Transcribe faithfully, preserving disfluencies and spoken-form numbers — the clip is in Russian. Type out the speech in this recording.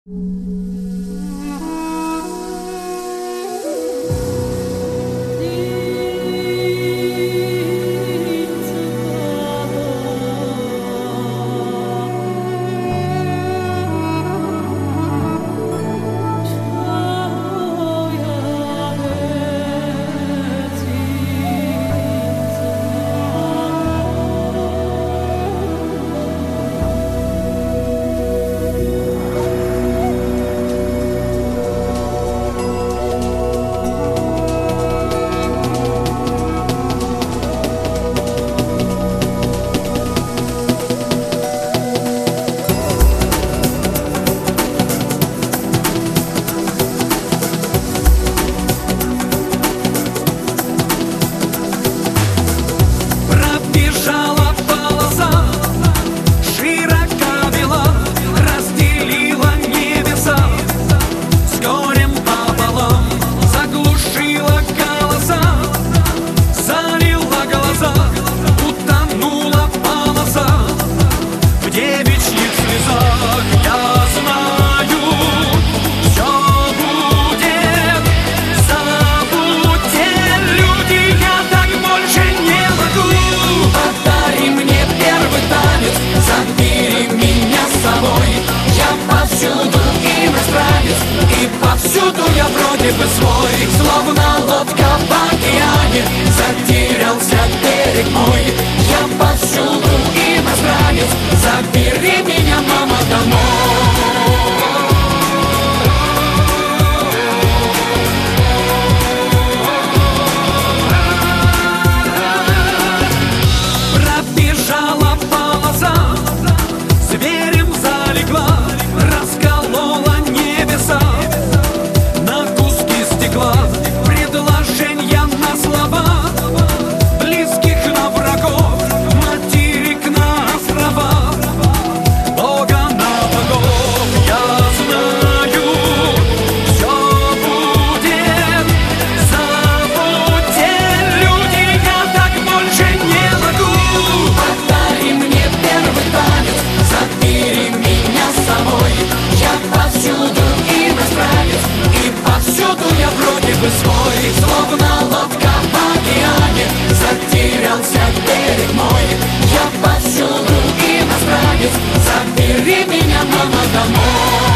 Свой, словно лодка в океане, затерялся берег мой. Я повсюду иностранец, забери меня, мама, домой. Пробежала полоса, зверем залегла, расколола небеса. Предложения на слова, близких на врагов, материк на острова, Бога на богов. Я знаю, все будет, забудьте, люди, я так больше не могу. Повтори мне первый танец, забери меня с собой. Я повсюду иностранец, и повсюду я вроде бы свой. Словно лодка в океане, затерялся берег мой. Я повсюду иностранец, забери меня, мама, домой.